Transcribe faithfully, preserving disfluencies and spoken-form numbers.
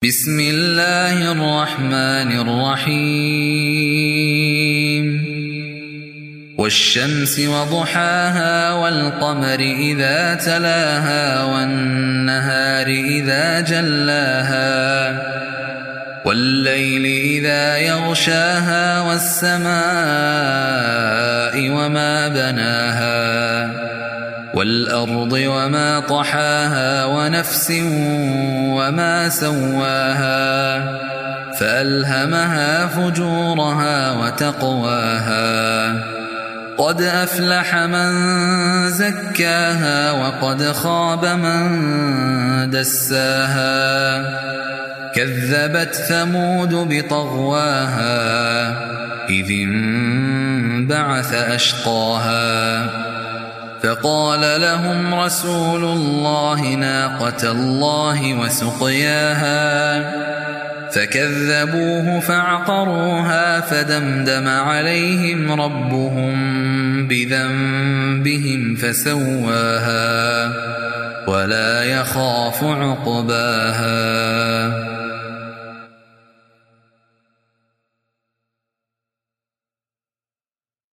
بسم الله الرحمن الرحيم والشمس وضحاها والقمر إذا تلاها والنهار إذا جلاها والليل إذا يغشاها والسماء وما بناها والأرض وما طحاها ونفس وما سواها فألهمها فجورها وتقواها قد أفلح من زكاها وقد خاب من دساها كذبت ثمود بطغواها إذ انبعث أشقاها فقال لهم رسول الله ناقة الله وسقياها فكذبوه فعقروها فدمدم عليهم ربهم بذنبهم فسواها ولا يخاف عقباها.